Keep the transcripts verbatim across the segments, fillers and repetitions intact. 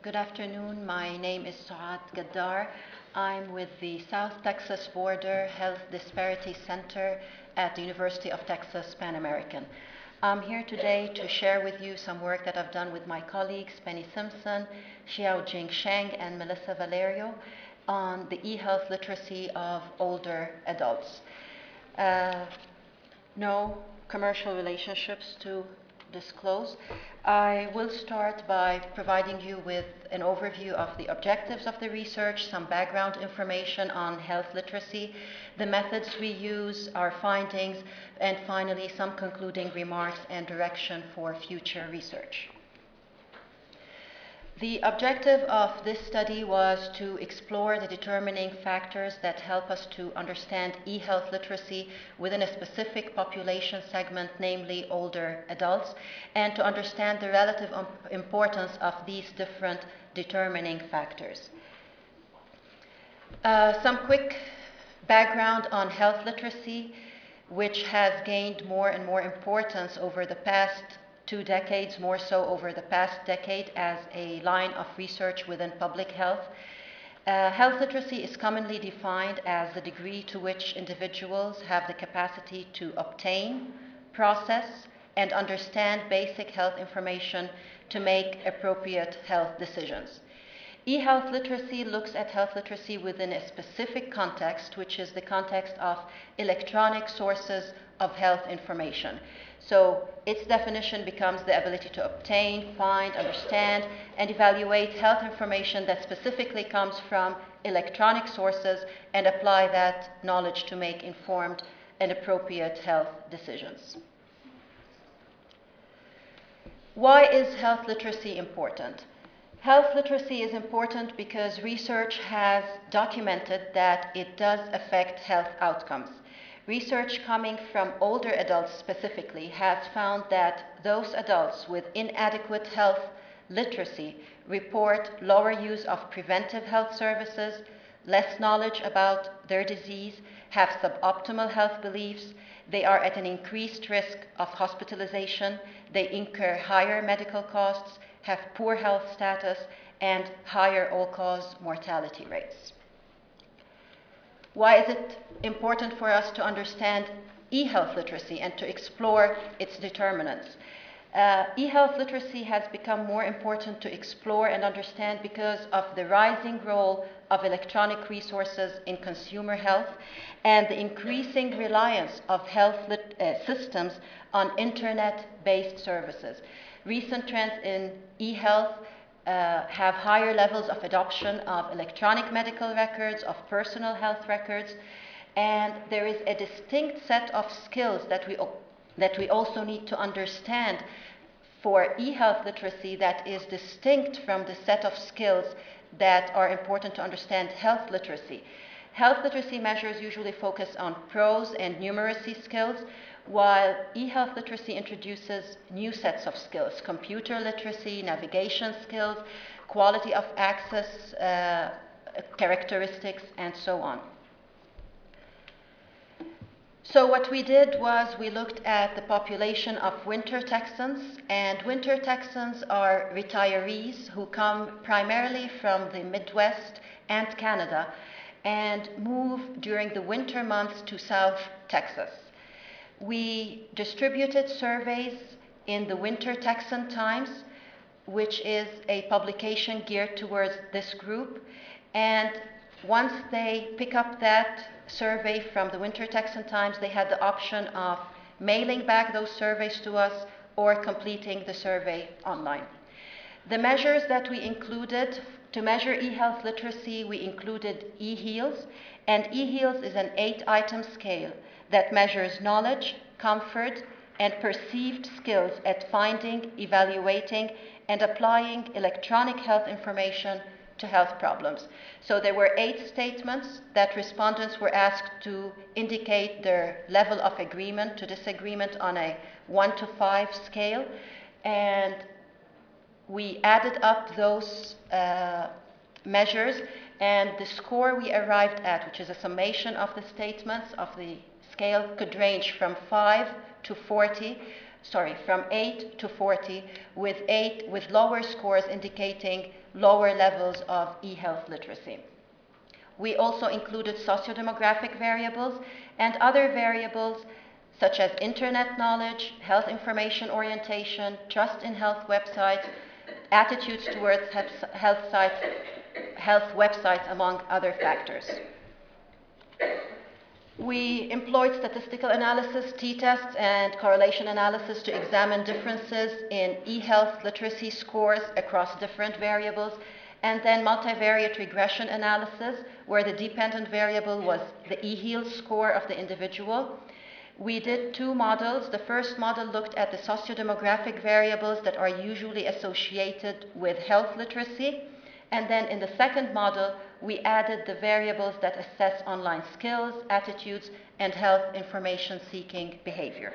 Good afternoon. My name is Suad Gaddar. I'm with the South Texas Border Health Disparity Center at the University of Texas Pan American. I'm here today to share with you some work that I've done with my colleagues Penny Simpson, Xiaojing Sheng, and Melissa Valerio on the e-health literacy of older adults. Uh, no commercial relationships to disclose. I will start by providing you with an overview of the objectives of the research, some background information on health literacy, the methods we use, our findings, and finally some concluding remarks and direction for future research. The objective of this study was to explore the determining factors that help us to understand e-health literacy within a specific population segment, namely older adults, and to understand the relative importance of these different determining factors. Uh, some quick background on health literacy, which has gained more and more importance over the past two decades, more so over the past decade as a line of research within public health. Uh, health literacy is commonly defined as the degree to which individuals have the capacity to obtain, process, and understand basic health information to make appropriate health decisions. E-health literacy looks at health literacy within a specific context, which is the context of electronic sources of health information. So its definition becomes the ability to obtain, find, understand, and evaluate health information that specifically comes from electronic sources and apply that knowledge to make informed and appropriate health decisions. Why is health literacy important? Health literacy is important because research has documented that it does affect health outcomes. Research coming from older adults specifically has found that those adults with inadequate health literacy report lower use of preventive health services, less knowledge about their disease, have suboptimal health beliefs, they are at an increased risk of hospitalization, they incur higher medical costs, have poor health status, and higher all-cause mortality rates. Why is it important for us to understand e-health literacy and to explore its determinants? Uh, e-health literacy has become more important to explore and understand because of the rising role of electronic resources in consumer health and the increasing reliance of health lit- uh, systems on internet-based services. Recent trends in e-health Uh, have higher levels of adoption of electronic medical records, of personal health records, and there is a distinct set of skills that we, that we also need to understand for e-health literacy that is distinct from the set of skills that are important to understand health literacy. Health literacy measures usually focus on prose and numeracy skills, while e-health literacy introduces new sets of skills: computer literacy, navigation skills, quality of access uh, characteristics, and so on. So what we did was we looked at the population of winter Texans, and winter Texans are retirees who come primarily from the Midwest and Canada and move during the winter months to South Texas. We distributed surveys in the Winter Texan Times, which is a publication geared towards this group. And once they pick up that survey from the Winter Texan Times, they had the option of mailing back those surveys to us or completing the survey online. The measures that we included to measure e-health literacy, we included e-HEALS, and e-HEALS is an eight-item scale that measures knowledge, comfort, and perceived skills at finding, evaluating, and applying electronic health information to health problems. So there were eight statements that respondents were asked to indicate their level of agreement to disagreement on a one to five scale. And we added up those uh, measures, and the score we arrived at, which is a summation of the statements of the scale, could range from five to forty, sorry, from eight to forty, with eight with lower scores indicating lower levels of e-health literacy. We also included sociodemographic variables and other variables such as internet knowledge, health information orientation, trust in health websites, attitudes towards health sites, health websites, among other factors. We employed statistical analysis, t-tests, and correlation analysis to examine differences in e-health literacy scores across different variables, and then multivariate regression analysis, where the dependent variable was the e-heal score of the individual. We did two models. The first model looked at the sociodemographic variables that are usually associated with health literacy. And then in the second model, we added the variables that assess online skills, attitudes, and health information-seeking behavior.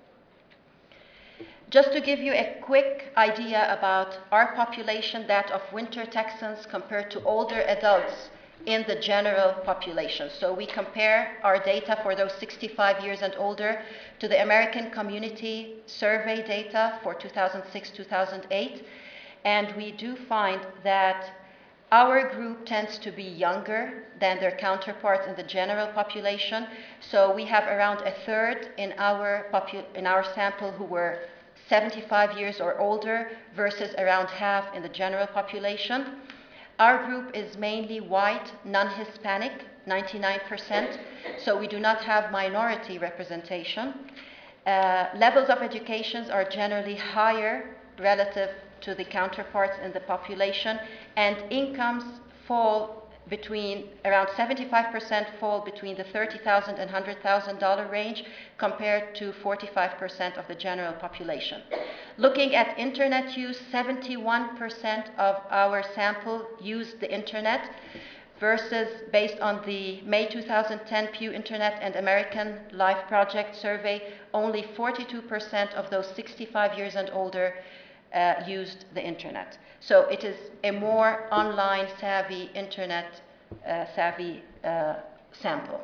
Just to give you a quick idea about our population, that of winter Texans compared to older adults in the general population. So we compare our data for those sixty-five years and older to the American Community Survey data for two thousand six to two thousand eight. And we do find that our group tends to be younger than their counterparts in the general population. So we have around a third in our, popu in our sample who were seventy-five years or older versus around half in the general population. Our group is mainly white, non-Hispanic, ninety-nine percent, so we do not have minority representation. Uh, levels of educations are generally higher relative to the counterparts in the population, and incomes fall between, around seventy-five percent fall between the thirty thousand dollars and one hundred thousand dollars range compared to forty-five percent of the general population. Looking at internet use, seventy-one percent of our sample used the internet versus, based on the May two thousand ten Pew Internet and American Life Project survey, only forty-two percent of those sixty-five years and older uh, used the internet. So it is a more online savvy, internet uh, savvy uh, sample.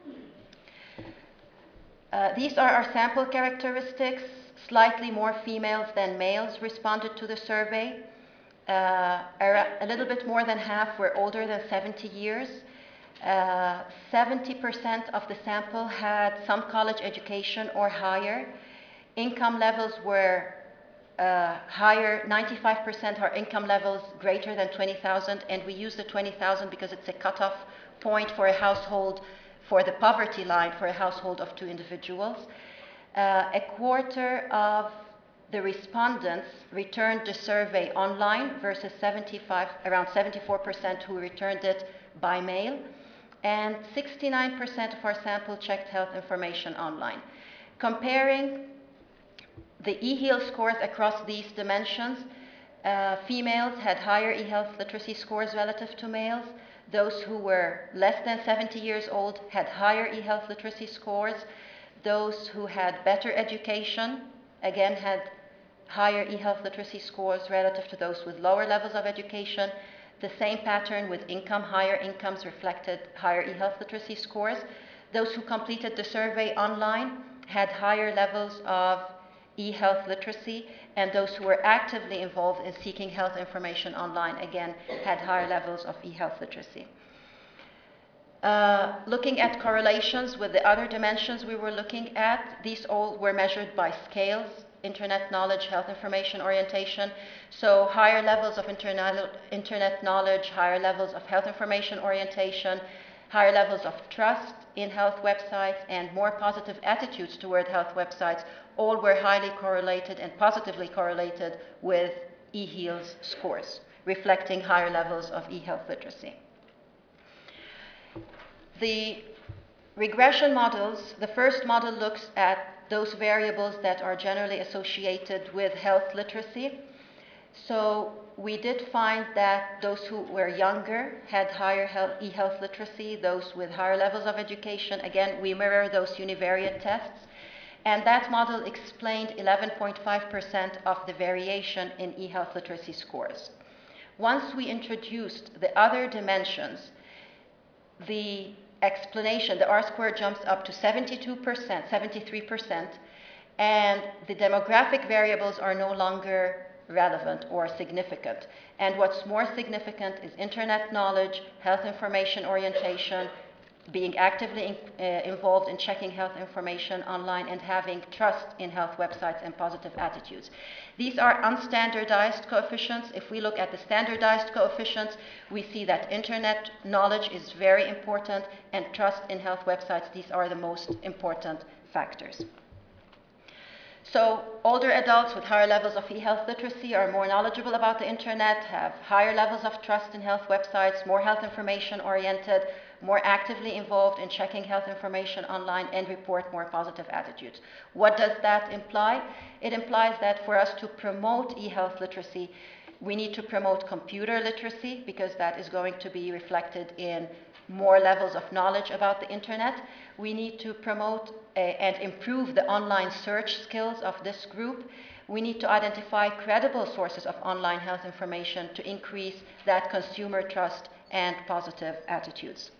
Uh, these are our sample characteristics. Slightly more females than males responded to the survey. Uh, a little bit more than half were older than seventy years. seventy percent of the sample had some college education or higher. Income levels were uh, higher. ninety-five percent are income levels greater than twenty thousand, and we use the twenty thousand because it's a cutoff point for a household, for the poverty line for a household of two individuals. Uh, a quarter of the respondents returned the survey online versus seventy-five, around seventy-four percent who returned it by mail, and sixty-nine percent of our sample checked health information online. Comparing the e-heal scores across these dimensions, uh, females had higher e-health literacy scores relative to males. Those who were less than seventy years old had higher e-health literacy scores. Those who had better education, again, had higher e-health literacy scores relative to those with lower levels of education. The same pattern with income. Higher incomes reflected higher e-health literacy scores. Those who completed the survey online had higher levels of e-health literacy, and those who were actively involved in seeking health information online, again, had higher levels of e-health literacy. Uh, looking at correlations with the other dimensions we were looking at, these all were measured by scales: internet knowledge, health information orientation. So higher levels of internet, internet knowledge, higher levels of health information orientation, higher levels of trust in health websites, and more positive attitudes toward health websites, all were highly correlated and positively correlated with e-heal's scores, reflecting higher levels of e-health literacy. The regression models, the first model looks at those variables that are generally associated with health literacy. So we did find that those who were younger had higher e-health literacy, those with higher levels of education. Again, we mirror those univariate tests. And that model explained eleven point five percent of the variation in e-health literacy scores. Once we introduced the other dimensions, the explanation, the R-squared jumps up to seventy-two percent, seventy-three percent, and the demographic variables are no longer relevant or significant. And what's more significant is internet knowledge, health information orientation, being actively in, uh, involved in checking health information online, and having trust in health websites and positive attitudes. These are unstandardized coefficients. If we look at the standardized coefficients, we see that internet knowledge is very important, and trust in health websites, these are the most important factors. So older adults with higher levels of e-health literacy are more knowledgeable about the internet, have higher levels of trust in health websites, more health information oriented, more actively involved in checking health information online, and report more positive attitudes. What does that imply? It implies that for us to promote e-health literacy, we need to promote computer literacy, because that is going to be reflected in more levels of knowledge about the internet. We need to promote uh, and improve the online search skills of this group. We need to identify credible sources of online health information to increase that consumer trust and positive attitudes.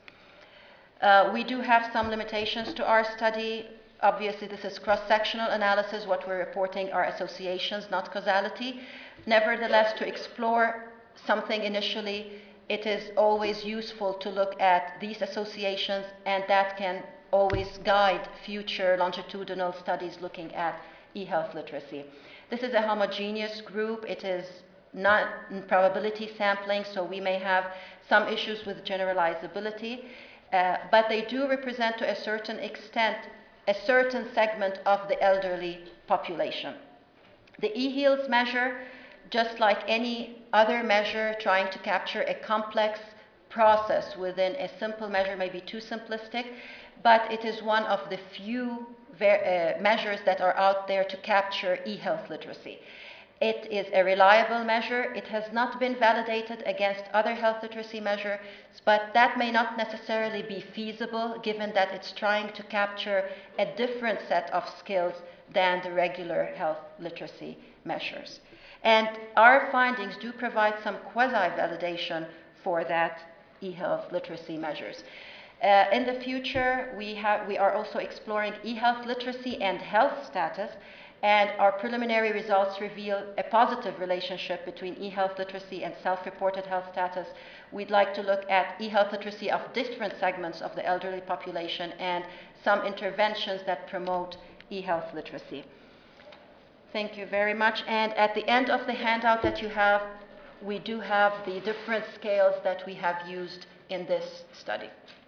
Uh, we do have some limitations to our study. Obviously, this is cross-sectional analysis. What we're reporting are associations, not causality. Nevertheless, to explore something initially, it is always useful to look at these associations, and that can always guide future longitudinal studies looking at e-health literacy. This is a homogeneous group. It is not probability sampling, so we may have some issues with generalizability, uh, but they do represent to a certain extent a certain segment of the elderly population. The eHeals measure, just like any other measure trying to capture a complex process within a simple measure, may be too simplistic, but it is one of the few uh, measures that are out there to capture e-health literacy. It is a reliable measure. It has not been validated against other health literacy measures, but that may not necessarily be feasible, given that it's trying to capture a different set of skills than the regular health literacy measures. And our findings do provide some quasi-validation for that e-health literacy measures. Uh, in the future, we, have, we are also exploring e-health literacy and health status, and our preliminary results reveal a positive relationship between e-health literacy and self-reported health status. We'd like to look at e-health literacy of different segments of the elderly population and some interventions that promote e-health literacy. Thank you very much. And at the end of the handout that you have, we do have the different scales that we have used in this study.